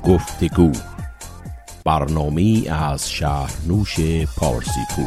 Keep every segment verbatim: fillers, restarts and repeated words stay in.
گفتگو، برنامه‌ای از شهرنوش پارسی‌پور.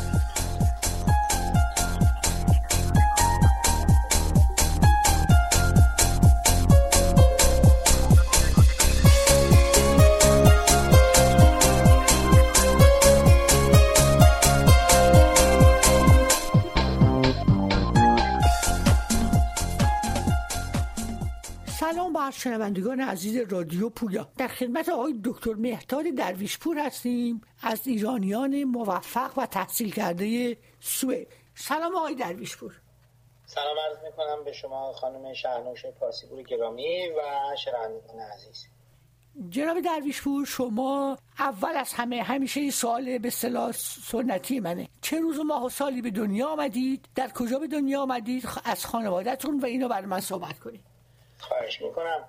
سلام بر شنوندگان عزیز رادیو پویا. در خدمت آقای دکتر مهداد درویشپور هستیم از ایرانیان موفق و تحصیل کرده سوئد. سلام آقای درویشپور. سلام عرض میکنم به شما خانم شهرنوش پارسی‌پور گرامی و شنوندگان عزیز. جناب درویشپور، شما اول از همه همیشه این سوال به اصطلاح سنتی منه، چه روز و ماه و سالی به دنیا آمدید، در کجا به دنیا آمدید، از خانواده‌تون و اینو برای من صحبت کنید. خواهش میکنم.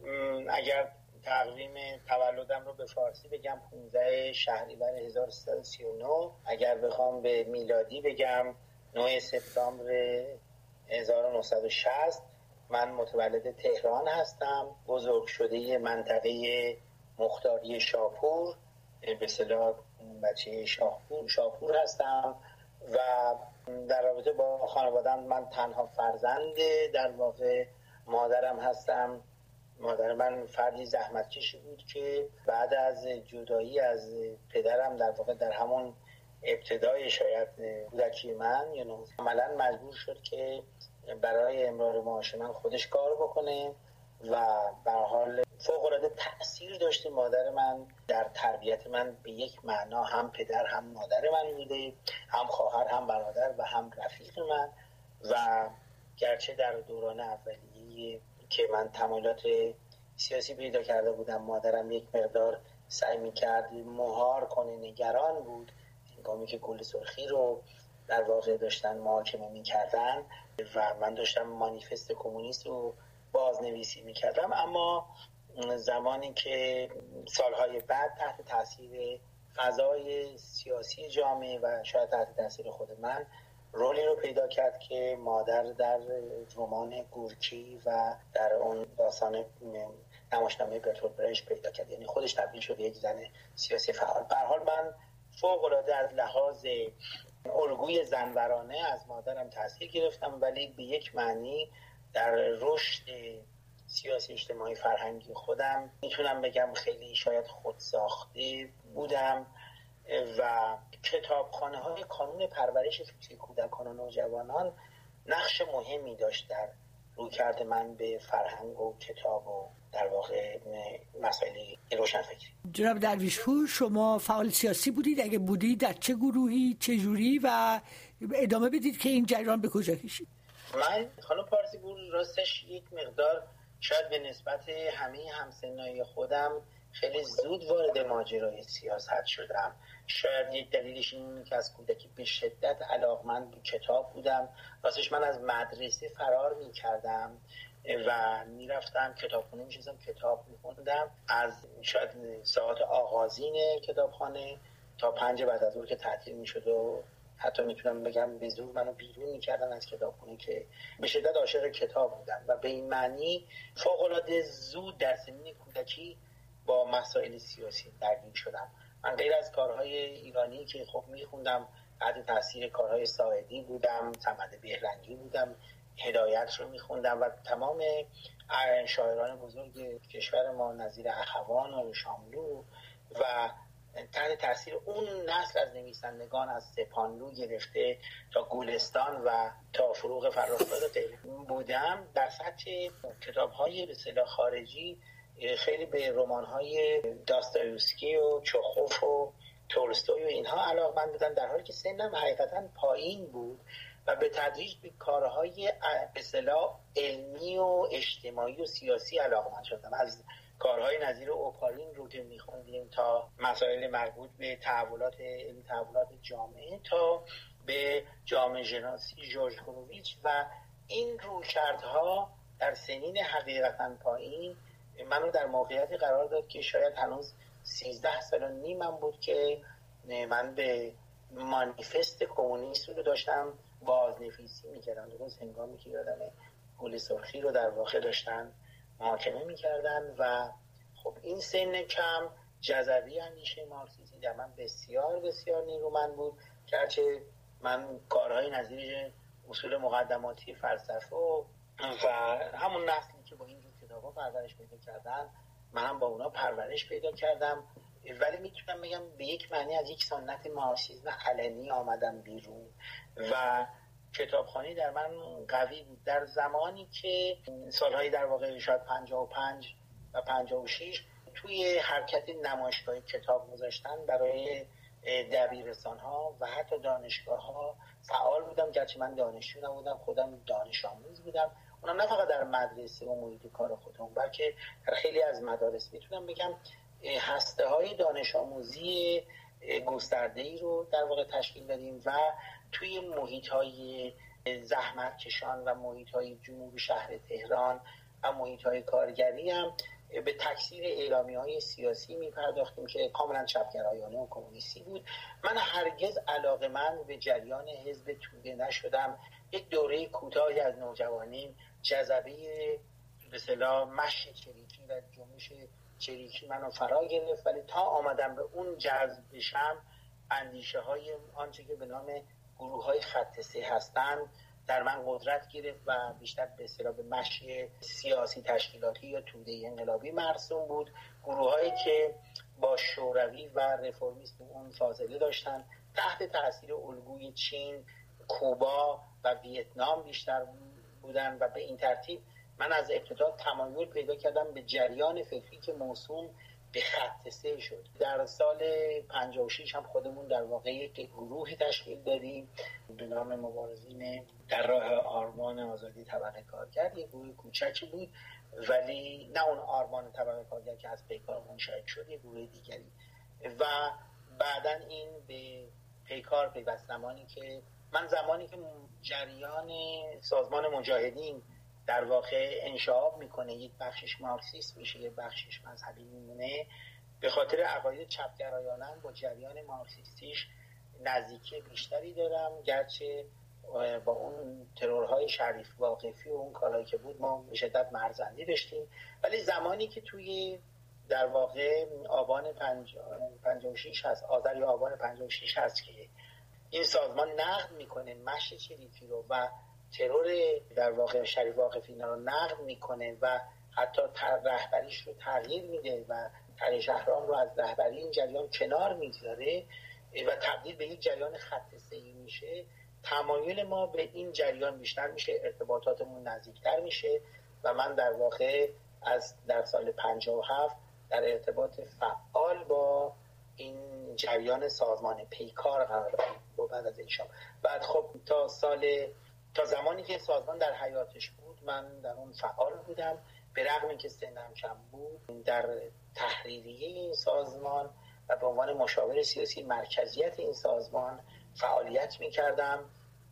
اگر تقویم تولدم رو به فارسی بگم پانزده شهریور هزار و سیصد و سی و نه، اگر بخوام به میلادی بگم نه سپتامبر هزار و نهصد و شصت. من متولد تهران هستم، بزرگ شده منطقه مختاری شاپور، به اصطلاح بچه شاپور شاپور هستم و در رابطه با خانواده‌ام من تنها فرزند در واقع مادرم هستم. مادر من فردی زحمتکش بود که بعد از جدایی از پدرم در واقع در همون ابتدای شاید کودکی من یا یعنی عملاً مجبور شد که برای امرار معاش من خودش کار بکنه و به هر حال فوق‌العاده تأثیر داشته مادر من در تربیت من. به یک معنا هم پدر هم مادر من بوده، هم خواهر هم برادر و هم رفیق من. و گرچه در دوران اولیه که من تمایلات سیاسی پیدا کرده بودم، مادرم یک مقدار سعی می‌کرد مهار کنه، نگران بود هنگامی که گل سرخی رو در واقع داشتن محاکمه می‌کردن و من داشتم مانیفست کمونیست رو بازنویسی می‌کردم. اما زمانی که سالهای بعد تحت تاثیر فضای سیاسی جامعه و شاید تحت تاثیر خود من رولی رو پیدا کرد که مادر در رمان گورکی و در اون داستان نمایشنامه برتولت برشت پیدا کرد، یعنی خودش تبدیل شد یک زن سیاسی فعال. به هر حال من فوق‌العاده از لحاظ الگوی زنورانه از مادرم تاثیر گرفتم، ولی به یک معنی در رشد سیاسی اجتماعی فرهنگی خودم میتونم بگم خیلی شاید خودساخته بودم و کتابخانه های کانون پرورش فکری کودکان و نوجوانان نقش مهمی داشت در رویکرد من به فرهنگ و کتاب و در واقع مسائل روشنفکری. جناب درویشپور، شما فعال سیاسی بودید؟ اگه بودید در چه گروهی، چه جوری و ادامه بدید که این جریان به کجا کشید؟ من خانم پارسی‌پور راستش یک مقدار شاید به نسبت همه همسنای خودم خیلی زود وارد ماجرای سیاست شدم. شاید یک دلیلش اینه که از کودکی به شدت علاقمند به کتاب بودم. راستش من از مدرسه فرار می‌کردم و میرفتم کتابخونه میشستم کتاب می‌خوندم. از شاید ساعت آغازین کتابخانه تا پنج بعد از ظهر که تعطیل میشد و حتی میتونم بگم به زور منو بیرون میکردن از کتابخونه که به شدت عاشق کتاب بودم و به این معنی فوق‌العاده زود در سنین کودکی با مسائل سیاسی درگیر شدم. من غیر از کارهای ایرانی که خب میخوندم، تحت تاثیر کارهای ساعدی بودم، صمد بهرنگی بودم، هدایت رو میخوندم و تمام شاعران بزرگ کشور ما نظیر اخوان و شاملو و تحت تاثیر اون نسل از نویسندگان از سپانلو گرفته تا گولستان و تا فروغ فرخزاد بودم. در سطح کتاب‌های به اصطلاح خارجی خیلی به رمان‌های داستایوفسکی و چخوف و تولستوی و اینها علاقه‌مند بودم، در حالی که سنم حقیقتاً پایین بود و به تدریج به کارهای به اصطلاح علمی و اجتماعی و سیاسی علاقه‌مند شدم. از کارهای نظیر اوپارین رو که می‌خوندیم تا مسائل مربوط به تحولات علمی، تحولات جامعه، تا به جامعه شناسی جورج کروویچ و این رویکردها در سنین حقیقتاً پایین منو در موقعیتی قرار داد که شاید هنوز سیزده سال و نیمم بود که من به مانیفست کمونیست رو داشتم بازنویسی می‌کردم. درست هنگامی که یادمه گل سرخی رو در واقع داشتن محاکمه می‌کردن و خب این سن کم جذبی اندیشه مارکسیستی در من بسیار بسیار نیرومند بود، گرچه من کارهای نظیر اصول مقدماتی فلسفه و, و همون نسلی که با اینجور کتابا پرورش پیدا کردن من هم با اونا پرورش پیدا کردم، ولی میتونم بگم به یک معنی از یک سنت مارکسیسم علنی آمدم بیرون و کتابخوانی در من قوی بود. در زمانی که سالهای در واقع شاید پنجاه و پنج و پنجاه و شش توی حرکت نمایشگاه کتاب گذاشتن برای دبیرستان‌ها و حتی دانشگاه‌ها فعال بودم، گرچه من دانشجو نبودم، خودم دانش آموز بودم، اونم نه فقط در مدرسه و محیط کار خودم بلکه در خیلی از مدارس. میتونم بگم هسته‌های دانش آموزی گسترده‌ای رو در واقع تشکیل دادیم و توی محیط‌های زحمتکشان و محیط‌های جنوب شهر تهران و محیط‌های کارگری هم به تکثیر اعلامیه‌های سیاسی می‌پرداختیم که کاملا چپگرایانه و کمونیستی بود. من هرگز علاقه‌مند به جریان حزب توده نشدم. یک دوره کوتاهی از نوجوانیم جذبه به اصطلاح مشی چریکی و جنبش چریکی منو فرا گرفت، ولی تا آمدم به اون جذب بشم اندیشه‌های آنچه که به نام گروه‌های خط سه هستند در من قدرت گرفت و بیشتر به اصطلاح به مشی سیاسی تشکیلاتی یا توده انقلابی مرسوم بود. گروه‌هایی که با شوروی و رفرمیسم اون فاصله داشتن، تحت تاثیر الگوی چین، کوبا و ویتنام بیشتر بودن و به این ترتیب من از ابتدا تمایل پیدا کردم به جریان فکری که موسوم به خط سه شد. در سال پنجاه و شش هم خودمون در واقع یک گروهی تشکیل دادیم به نام مبارزین در راه آرمان آزادی طبقه کارگر. یک گروه کوچکی بود ولی نه اون آرمان طبقه کارگر که از پیکار منشأ شد، یک گروه دیگری. و بعداً این به پیکار پیوست زمانی که من زمانی که جریان سازمان مجاهدین در واقع انشعاب میکنه، یک بخشش مارکسیست میشه، یک بخشش مذهبی میمونه، به خاطر عقاید چپگرایانه با جریان مارکسیستیش نزدیکی بیشتری دارم، گرچه با اون ترورهای شریف واقفی و اون کارهایی که بود ما به شدت مرزندی داشتیم. ولی زمانی که توی در واقع آبان پنجاه و شش هست، آذر یا آبان پنجاه و شش هست که این سازمان نقد میکنه مشی چریکی رو و ترور در واقع شریف واقفی رو نقد میکنه و حتی رهبریش رو تغییر میده و طریق شهرام رو از رهبری این جریان کنار میگذاره و تبدیل به یک جریان خط سه‌ای میشه، تمایل ما به این جریان بیشتر میشه، ارتباطاتمون نزدیکتر میشه و من در واقع از در سال پنجاه و هفت در ارتباط فعال با این جریان سازمان پیکار قرار دارم و بعد از ایشان بعد خب تا سال تا زمانی که سازمان در حیاتش بود من در اون فعال بودم، به رغم اینکه سنم کم بود در تحریریه این سازمان و به عنوان مشاور سیاسی مرکزیت این سازمان فعالیت میکردم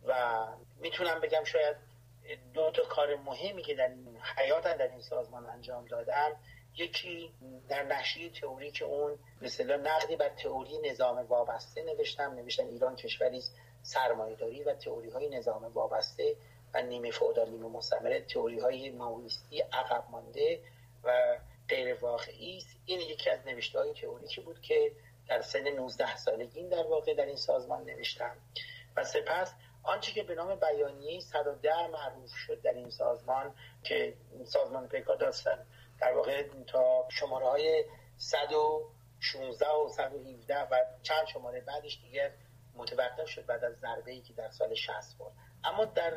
و میتونم بگم شاید دو تا کار مهمی که در حیاتم در این سازمان انجام دادم، یکی در نشریه تئوریک اون مثلا نقدی بر تئوری نظام وابسته نوشتم نوشتم ایران کشوری سرمایه‌داری و تئوری های نظام وابسته و نیمه فئودال نیمه مستعمره، تئوری های ماویستی عقب مانده و غیر واقعی است. این یکی از نوشته های تئوریکی بود که در سن نوزده سالگی در واقع در این سازمان نوشتم و سپس آنچه که به نام بیانیه صد و ده معروف شد در این سازمان که سازمان پیکار داشتن در واقع تا شماره های صد و شانزده و صد و هفده و چند شماره بعدش دیگه متوقف شد بعد از ضربه‌ای که در سال شصت خورد. اما در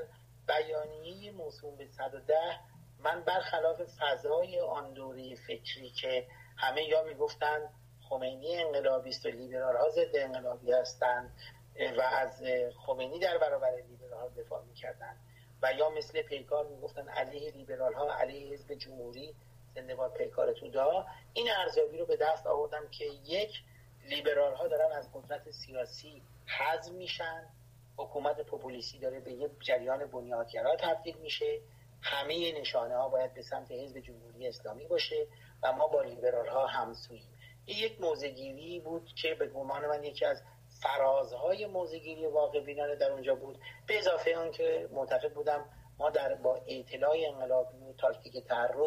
بیانیه موسوم به صد و ده من برخلاف فضای آن دوره فکری که همه یا میگفتن خمینی انقلابی است و لیبرال ها ضد انقلابی هستند و از خمینی در برابر لیبرال ها دفاع میکردن و یا مثل پیکار میگفتن علیه لیبرال ها علیه حزب جمهوری زنده باد پیکار توده ها، این ارزیابی رو به دست آوردم که یک، لیبرال ها دارن از قدرت سیاسی حذف میشن، حکومت پوپولیستی داره به یک جریان بنیادگرا تبدیل میشه، همه نشانه ها باید به سمت حزب جمهوری اسلامی باشه و ما با لیبرال ها همسوییم. این یک موضع‌گیری بود که به گمان من یکی از فرازهای موضع‌گیری واقع بینانه در اونجا بود، به اضافه آن که معتقد بودم ما در با اطلاع انقلابی و تاکتیک تعرض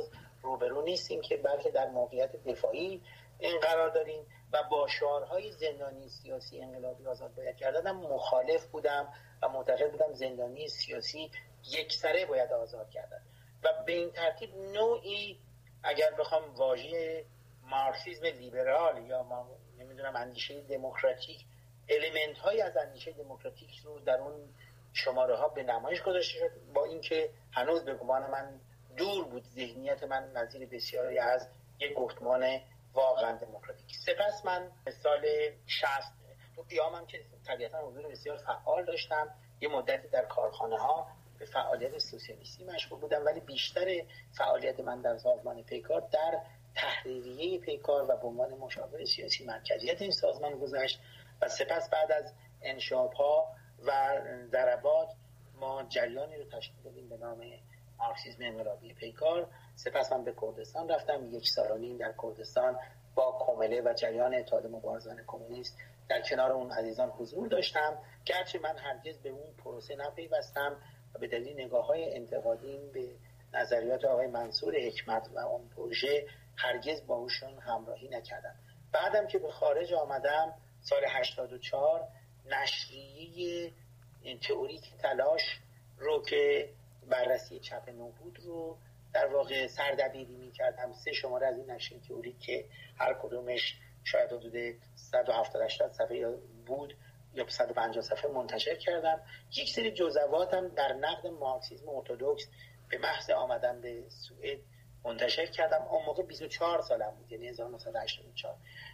روبرو نیستیم که بلکه در موقعیت دفاعی این قرار داریم و با شعارهای زندانی سیاسی انقلابی آزاد باید کردن مخالف بودم و معتقد بودم زندانی سیاسی یکسره باید آزاد کردن و به این ترتیب نوعی اگر بخوام واژه مارکسیسم لیبرال یا ما نمیدونم اندیشه دموکراتیک الیمنت های از اندیشه دموکراتیک رو در اون شماره ها به نمایش گذاشته شد، با اینکه هنوز به گمان من دور بود ذهنیت من نظیر بسیاری از یک گفتمان واقعا دموکراتیک. سپس من سال شصت تو قیامم که طبیعتا حضور بسیار فعال داشتم، یه مدتی در کارخانه ها به فعالیت سوسیالیستی مشغول بودم، ولی بیشتر فعالیت من در سازمان پیکار در تحریریه پیکار و به عنوان مشاور سیاسی مرکزیت این سازمان گذشت و سپس بعد از انشاب‌ها و ضربات ما جریانی رو تشکیل دادیم به نام مارکسیسم انقلابی پیکار. سپس من به کردستان رفتم، یک سال و نیم در کردستان با کمله و جریان اتحاد مبارزان کمونیست در کنار اون عزیزان حضور داشتم، گرچه من هرگز به اون پروسه نپیوستم و به دلیل نگاه‌های انتقادیم به نظریات آقای منصور حکمت و اون پروژه هرگز با اوشون همراهی نکردم. بعدم که به خارج آمدم سال هشتاد و چهار نشریه تئوریک تلاش رو که بررسی چپ نو بود رو در واقع سردبیری می‌کردم. سه شماره از این نشریه تئوریک که هر کدومش شاید حدود صد و هفتاد هشتاد صفحه بود یا صد و پنجاه صفحه منتشر کردم. یک سری جزواتم در نقد مارکسیسم ارتدوکس به محض آمدن به سوئد منتشر کردم. اون موقع بیست و چهار سالم بود، یعنی هزار و نهصد و هشتاد و چهار،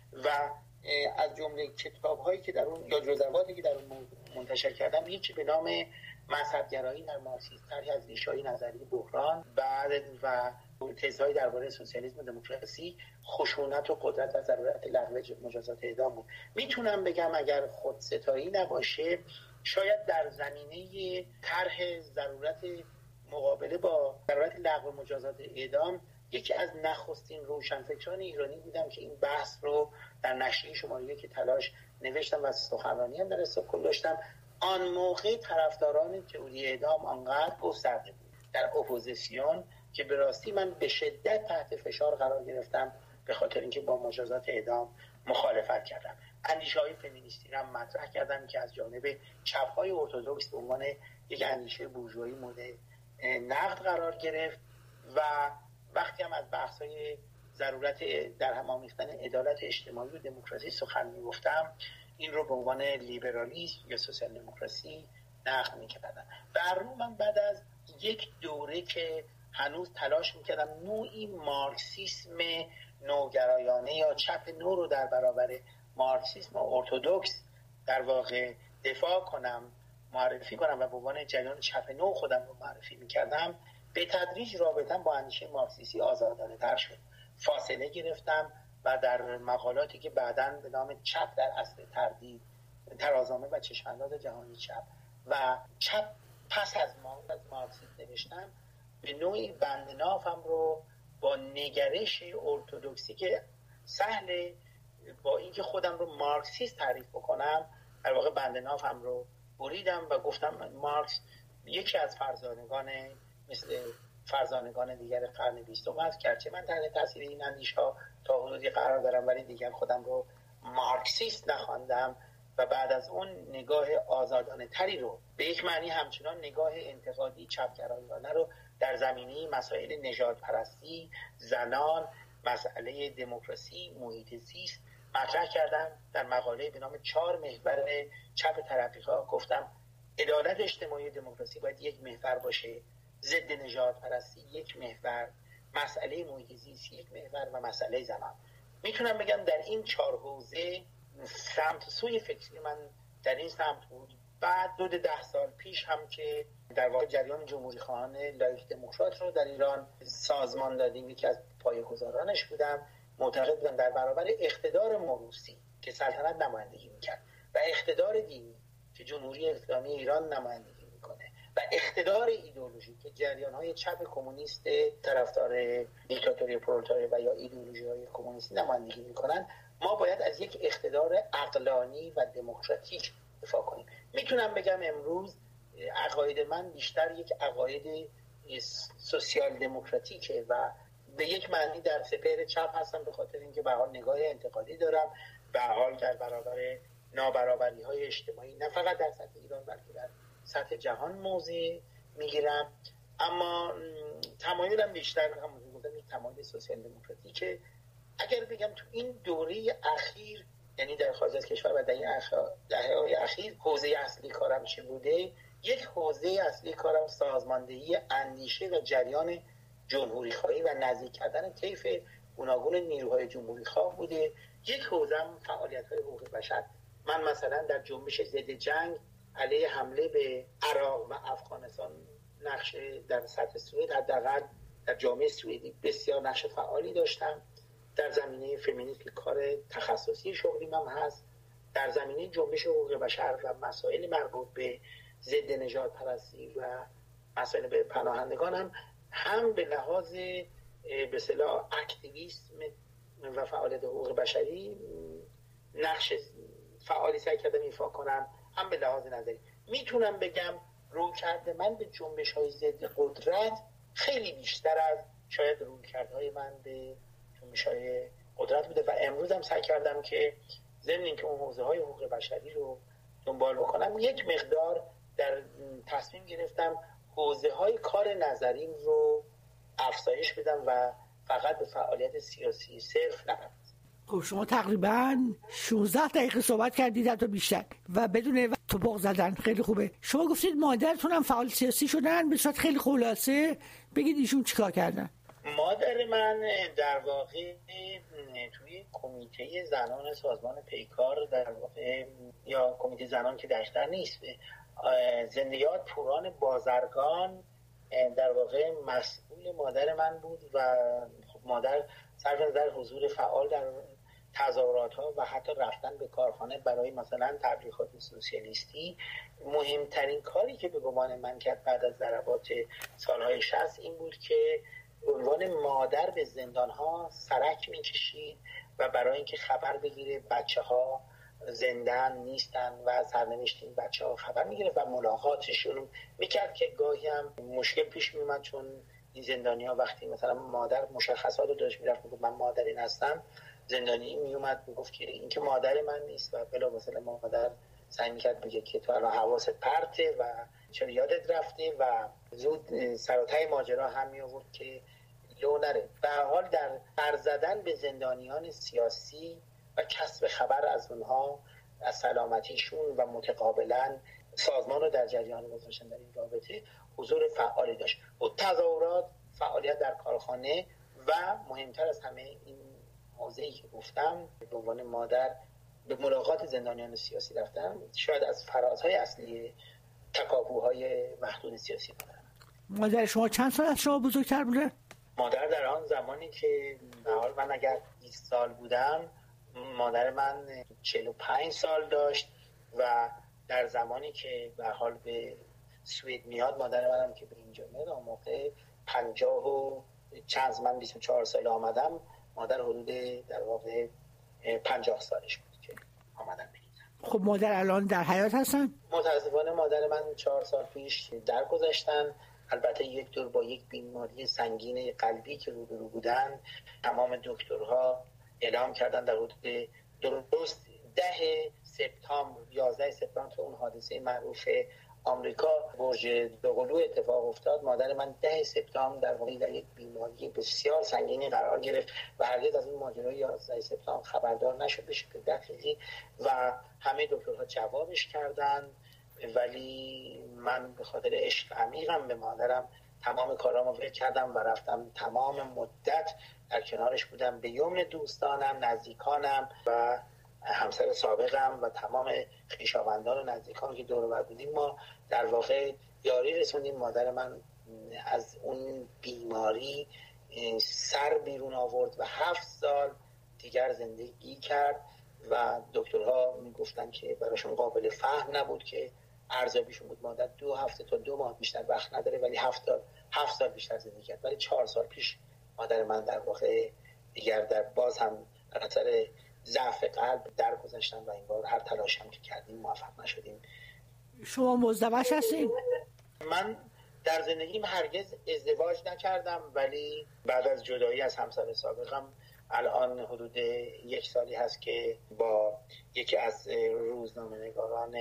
و از جمله کتاب‌هایی که در اون یا جزواتی که در اون منتشر کردم یکی به نام مذهب‌گرایی در مارکسیسم، طرحی از ریشه‌های نظری بحران، بعد و تزهای درباره سوسیالیسم و دموکراسی، خشونت و قدرت و ضرورت لغو مجازات اعدام بود. میتونم بگم اگر خودستایی نباشه شاید در زمینه طرح ضرورت مقابله با ضرورت لغو مجازات اعدام یکی از نخستین روشنفکران ایرانی بودم که این بحث رو در نشریه شماره یک تلاش نوشتم و سخنرانی هم در استکهلم داشتم. آن موقع طرفداران تئوری اعدام آنقدر گسترده بود در اپوزیسیون که به راستی من به شدت تحت فشار قرار گرفتم به خاطر اینکه با مجازات اعدام مخالفت کردم. اندیشه‌های فمینیستی را مطرح کردم که از جانب چپ‌های ارتدوکس به عنوان یک اندیشه بورژوایی مورد نقد قرار گرفت و وقتی هم از بحث‌های ضرورت در هم آمیختن عدالت اجتماعی و دموکراسی سخن می‌گفتم، این رو به عنوان لیبرالیسم یا سوسیال دموکراسی نقد می‌کردم. در رو من بعد از یک دوره که هنوز تلاش می‌کردم نوعی مارکسیسم نوگرایانه یا چپ نو رو در برابر مارکسیسم ارتدوکس در واقع دفاع کنم، معرفی کنم و به عنوان جریان چپ نو خودم رو معرفی می‌کردم، به تدریج رابطه‌ام با اندیشه مارکسیستی آزادانه تر شد. فاصله گرفتم و در مقالاتی که بعداً به نام چپ در اصل تردید، ترازنامه و چشم‌انداز جهانی چپ و چپ پس از مارکسیسم نوشتم، به نوعی بندنافم رو با نگرش ارتدوکسی که سهل با اینکه خودم رو مارکسیست تعریف بکنم در واقع بندنافم رو بریدم و گفتم مارکس یکی از فرزانگان مثل فرزانگان دیگر قرن بیستم است، گرچه من تحت تاثیر این اندیش‌ها تا حدودی قرار دارم ولی دیگر خودم رو مارکسیست نخواندم و بعد از اون نگاه آزادانه تری رو به یک معنی همچنان نگاه انتقادی چپگرایانه رو در زمینه مسائل نژاد پرستی، زنان، مسئله دموکراسی، محیط زیست مطرح کردم. در مقاله به نام چهار محور چپ ترقی‌خواه گفتم عدالت اجتماعی دموکراسی باید یک محور باشه، ضد نژاد پرستی یک محور، مسئله محیط زیست یک محور و مسئله زنان. میتونم بگم در این چهار حوزه سمت سوی فکری من در این سمت بود. بعد دو ده سال پیش هم که در واقع جریان جمهوری خواهان لایق دموکرات رو در ایران سازمان دادیم، یکی از پایه‌گذارانش بودم، معتقد بودم در برابر اقتدار موروثی که سلطنت نمایندگی میکرد و اقتدار دینی که جمهوری اسلامی ایران نمایندگی میکنه و اقتدار ایدئولوژی که جریان‌های چپ کمونیست طرفدار دیکتاتوری پرولتاری و یا ایدئولوژی‌های کمونیستی نمایندگی میکنن، ما باید از یک اقتدار عقلانی و دموکراتیک دفاع کنیم. میتونم بگم امروز عقاید من بیشتر یک عقاید سوسیال دموکراتیکه و به یک معنی در سپهر چپ هستم، به خاطر اینکه به حال نگاه انتقادی دارم، به حال در برابر نابرابری های اجتماعی نه فقط در سطح ایران بلکه در سطح جهان موضع میگیرم. اما تمایلم بیشتر همون گفتم یک تمایل سوسیال دموکراتیکه. اگر بگم تو این دوره اخیر، یعنی در خارج از کشور و در این دهه‌های اخیر حوزه اصلی کارم چی بوده؟ یک حوزه اصلی کارم سازماندهی اندیشه و جریان جمهوری خواهی و نزدیک کردن طیف گوناگون نیروهای جمهوری خواه بوده. یک حوزه فعالیت‌های حقوق بشر. من مثلا در جنبش ضد جنگ علیه حمله به عراق و افغانستان نقش در سطح سوئد، حداقل در جامعه سوئدی بسیار نقش فعالی داشتم. در زمینه فمینیسم کار تخصصی شغلیم هم هست. در زمینه جنبش حقوق بشر و مسائل مربوط به ضد نژادپرستی و مسائل به پناهندگان هم هم به لحاظ به اصطلاح اکتیویسم و فعالیت حقوق بشری نقش فعالی سعی کردم ایفا کنم، هم به لحاظ نظری. میتونم بگم رویکرد من به جنبش‌های ضد قدرت خیلی بیشتر از شاید رویکردهای من به جنبش‌های قدرت بوده و امروز هم سعی کردم که ضمن اینکه اون حوزه‌های حقوق بشری رو دنبال بکنم، یک مقدار در تصمیم گرفتم حوزه‌های کار نظریم رو افزایش بدم و فقط به فعالیت سیاسی صرف نپردازم. خب شما تقریباً شانزده دقیقه صحبت کردید حتی بیشتر و بدون توپق زدن. خیلی خوبه. شما گفتید مادرتون هم فعال سیاسی شدن. به صورت خیلی خلاصه بگید ایشون چیکار کردن؟ مادر من در واقع توی کمیته زنان سازمان پیکار، در واقع یا کمیته زنان که دشتر نیست، زندیات پوران بازرگان در واقع مسئول مادر من بود و خب مادر صرف نظر حضور فعال در تظاهرات ها و حتی رفتن به کارخانه برای مثلا تبلیغات سوسیالیستی، مهمترین کاری که به گمان من کرد بعد از ضربات سالهای شصت این بود که به عنوان مادر به زندان ها سرک میکشید و برای اینکه خبر بگیره بچه ها زندن نیستن و سرنوشت این بچه ها خبر میگیره و ملاقاتشون میکرد که گاهی هم مشکل پیش میومد، چون این زندانی ها وقتی مثلا مادر مشخصات رو داشت میرفت میگفت من مادر این هستم، زندانی میومد میگفت که این که مادر من نیست و بلا مثلا مادر سعی میکرد بگه که تو الان حواست پرته و چرا یادت رفته و زود سراتای ماجرا هم می آورد که لو نره. به هر حال در پر زدن به زندانیان سیاسی و کسب خبر از اونها از سلامتیشون و متقابلا سازمان رو در جریان گذاشتن در این رابطه حضور فعالی داشت. و تظاهرات، فعالیت در کارخانه و مهمتر از همه این موضوعی که گفتم به عنوان مادر به ملاقات زندانیان سیاسی رفتم، شاید از فرازهای اصلی تکاپوهای محدود سیاسی بودن. مادر شما چند سال از شما بزرگتر بوده؟ مادر در آن زمانی که به حال من اگر بیست سال بودم، مادر من چهل و پنج سال داشت و در زمانی که به حال به سوئد میاد، مادر منم که به اینجا میاد اون موقع پنجاه و چند، من بیست و چهار سال آمدم، مادر حدود در واقع پنجاه سالش بود که آمدم بگیرم. خب مادر الان در حیات هستن؟ متاسفانه مادر من چهار سال پیش درگذشتن. البته یک دور با یک بیماری سنگین قلبی که روبرو بودن، تمام دکترها اعلام کردن در حدود درست ده سپتامبر یازده سپتامبر اون حادثه معروف آمریکا برج دوقلو اتفاق افتاد، مادر من ده سپتامبر در واقع در یک بیماری بسیار سنگینی قرار گرفت و هرگز از این ماجرای یازده سپتامبر خبردار نشد به شکل دقیقی و همه دکترها جوابش کردن، ولی من به خاطر عشق عمیقم به مادرم تمام کارامو ول کردم و رفتم تمام مدت در کنارش بودم، به یمن دوستانم، نزدیکانم و همسر سابقم و تمام خویشاوندان و نزدیکان که دور و بر بودیم. ما در واقع یاری رسوندیم. مادر من از اون بیماری سر بیرون آورد و هفت سال دیگر زندگی کرد و دکترها میگفتن که براشون قابل فهم نبود که ارزیابیشون بود مادر دو هفته تا دو ماه بیشتر وقت نداره، ولی هفت سال هفت سال بیشتر زندگی کرد. ولی چهار سال پیش مادر من در واقع دیگر در باز هم در خطر ضعف قلب درگذشتن و این بار هر تلاشی هم که کردیم موفق نشدیم. شما مزدوج هستین؟ من در زندگیم هرگز ازدواج نکردم، ولی بعد از جدایی از همسر سابقم الان حدود یک سالی هست که با یکی از روزنامه‌نگاران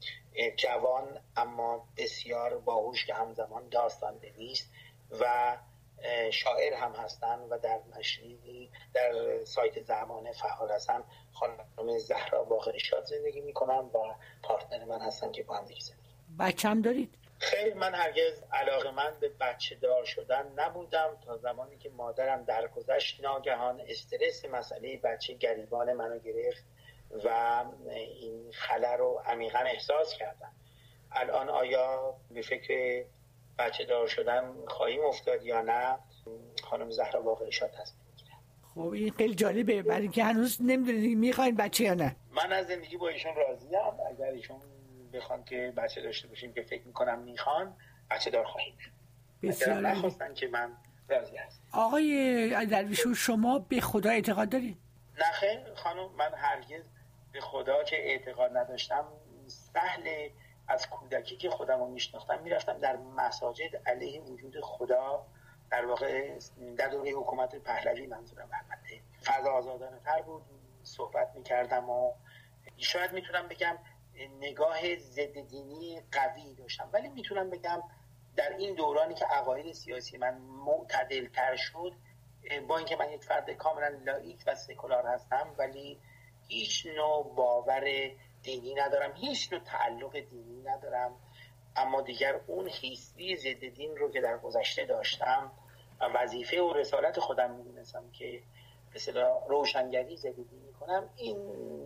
جوان اما بسیار باهوش که همزمان داستان نویس و شاعر هم هستن و در نشریه در سایت زمانه فعال هستن، خانم زهرا باقرشاد زندگی میکنم و پارتنر من هستن که با هم دیگه زندگی. بچه هم دارید؟ خیلی من هرگز علاقه‌مند به بچه دار شدن نبودم تا زمانی که مادرم درگذشت ناگهان استرس مسئله بچه گریبان منو گرفت و این خلأ رو عمیقاً احساس کردم. الان آیا به فکر بچه دار شدن خواهیم افتاد یا نه؟ خانم زهرا باقرشاد هست. خب این خیلی جالبه، برای اینکه هنوز نمیدونید میخواین بچه یا نه. من از زندگی با ایشون راضیم. اگر ایشون بخوان که بچه داشته باشیم که فکر میکنم میخوان، بچه دار خواهیم. بسیار اگر نخواستن که من راضی هستم. آقای درویشپور شما به خدا اعتقاد دارید؟ نه خیر خانم، من هرگز به خدا که اعتقاد نداشتم. سهل از کودکی که خودم رو میشناختم میرفتم در مساجد علیه وجود خدا، در واقع در دوره حکومت پهلوی منظورم، البته فضا آزادانه تر بود، صحبت میکردم و شاید میتونم بگم نگاه ضد دینی قوی داشتم، ولی میتونم بگم در این دورانی که عقاید سیاسی من معتدل تر شد، با اینکه من یک فرد کاملا لاییک و سکولار هستم ولی هیچ نوع باور دینی ندارم، هیچ نوع تعلق دینی ندارم، اما دیگر اون حیثی ضد دین رو که در گذشته داشتم وظیفه و رسالت خودم می‌دونستم که به اصطلاح روشنگری ضد دین کنم، این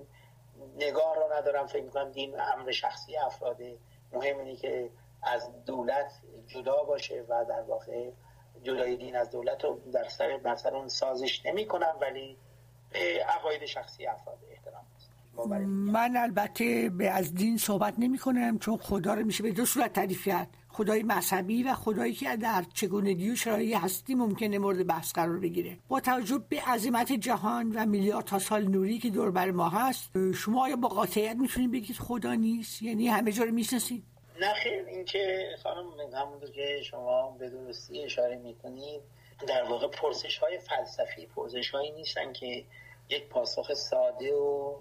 نگاه رو ندارم. فکر می‌کنم دین امر شخصی افراده، مهم اینه که از دولت جدا باشه و در واقع جدای دین از دولت رو در سر بر اون سازش نمی‌کنم، ولی به عقاید شخصی افراد احترام هست. من البته به از دین صحبت نمی کنم، چون خدا رو میشه به دو صورت تعریف کرد، خدای مذهبی و خدایی که در چگونگی و شرایط هستی ممکنه مورد بحث قرار بگیره. با توجه به عظمت جهان و میلیاردها سال نوری که دور بر ما هست، شما آیا با قاطعیت میتونید بگید خدا نیست؟ یعنی همه جا رو میشناسید؟ نه خیر، این که خانم همونطور که شما به درستی اشاره میکنید، در واقع پرسش های فلسفی پرسش هایی نیستن که یک پاسخ ساده و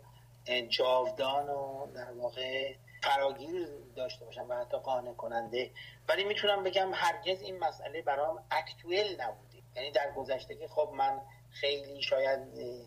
جاودان و در واقع فراگیر داشته باشم و حتی قانع کننده، ولی میتونم بگم هرگز این مسئله برام اکتوئل نبوده. یعنی در گذشته که خب من خیلی شاید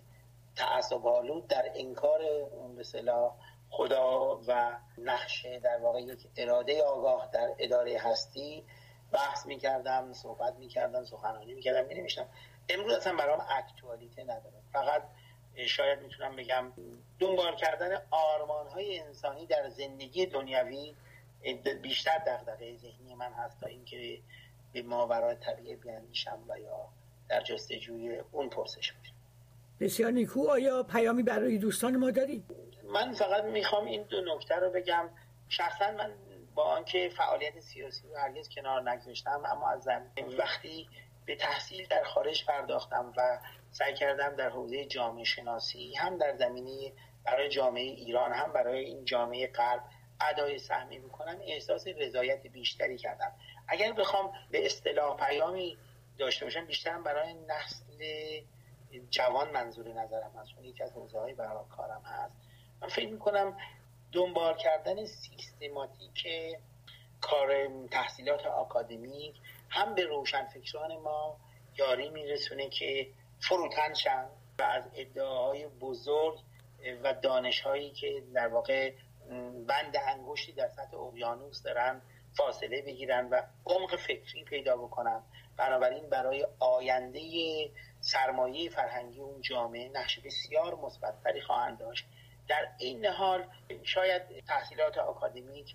تعصب‌آلود در انکار به اصطلاح خدا و نقش در واقع یک اراده آگاه در اداره هستی بحث میکردم، صحبت میکردم، سخنرانی میکردم، می‌نوشتم. امروز اصلا برام اکتوالیته نداره. فقط شاید میتونم بگم دنبال کردن آرمان‌های انسانی در زندگی دنیوی بیشتر دغدغه ذهنی من هست تا اینکه به ماورای طبیعه بیاندیشم و یا در جستجوی اون پرسش باشم. بسیار نیکو. آیا پیامی برای دوستان ما دارید؟ من فقط میخوام این دو نکته رو بگم. شخصا من با آنکه فعالیت سیاسی رو هرگز کنار نگذاشتم، اما از وقتی به تحصیل در خارج پرداختم و سعی کردم در حوزه جامعه شناسی هم در زمینه برای جامعه ایران هم برای این جامعه غرب ادای سهمی بکنم، احساس رضایت بیشتری کردم. اگر بخوام به اصطلاح پیامی داشته باشم، بیشتر برای نسل جوان منظور نظرم هست، چون یکی از حوزه‌های برای کارم هست. من فکر می‌کنم دنبال کردن سیستماتیک کار تحصیلات آکادمیک هم به روشنفکران ما یاری میرسونه که فروتن شن و از ادعاهای بزرگ و دانش‌هایی که در واقع بند انگشتی در سطح اقیانوس دارن فاصله بگیرن و عمق فکری پیدا بکنن. بنابراین برای آینده سرمایه فرهنگی اون جامعه نقش بسیار مثبت‌تری خواهند داشت. در این حال شاید تحصیلات آکادمیک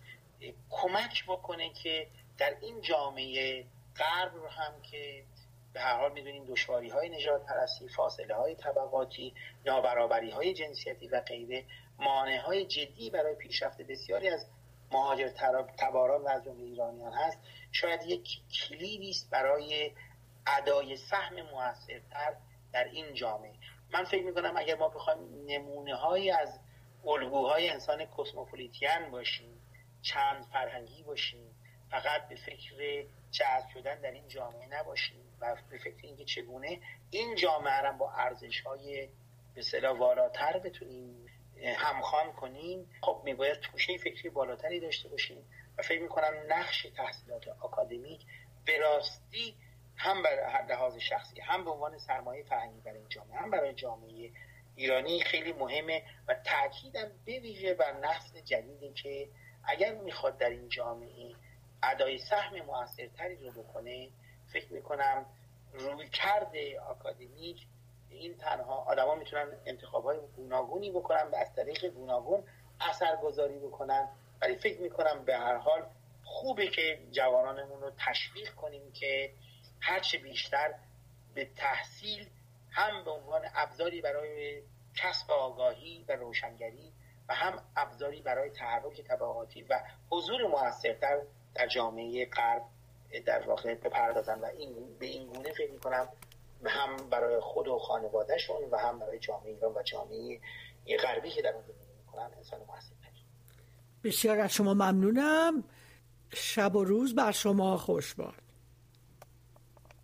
کمک بکنه که در این جامعه غرب رو هم که به هر حال می‌دونیم دشواری‌های نژاد پرستی، فاصله‌های طبقاتی، نابرابری‌های جنسیتی و غیره مانع‌های جدی برای پیشرفت بسیاری از مهاجر تباران و از جمله ایرانیان هست، شاید یک کلیدی است برای ادای سهم موثرتر در این جامعه. من فکر می‌کنم اگر ما بخوایم نمونه‌هایی از الگوهای انسان کسموپولیتین باشیم، چند فرهنگی باشیم، فقط به فکر جذب شدن در این جامعه نباشیم و به فکر اینکه چگونه این جامعه را با ارزش‌های به اصطلاح والاتر بتونیم همخوان کنیم، خب میباید توشه فکری بالاتری داشته باشیم و فکر میکنم نقش تحصیلات آکادمیک به راستی هم بر لحاظ شخصی هم به عنوان سرمایه فرهنگی برای این جامعه هم برای جامعه ایرانی خیلی مهمه و تاکیدم به ویژه بر نسل جدیدی که اگر میخواد در این جامعه ادای سهم موثرتری رو بکنه، فکر میکنم روی کرده آکادمیک این تنها آدما میتونن انتخاب‌های گوناگونی بکنن و از طریق گوناگون اثرگذاری بکنن، ولی فکر میکنم به هر حال خوبه که جوانانمون رو تشویق کنیم که هرچه بیشتر به تحصیل هم به عنوان ابزاری برای کسب آگاهی و روشنگری و هم ابزاری برای تحرک طبقاتی و حضور موثرتر در جامعه غرب در واقع بپردازن و این به این گونه فکر میکنم هم برای خود و خانوادهشون و هم برای جامعه ایران و جامعه غربی که در اون زندگی میکنن انسان موثرتری. بسیار از شما ممنونم. شب و روز بر شما خوش باد.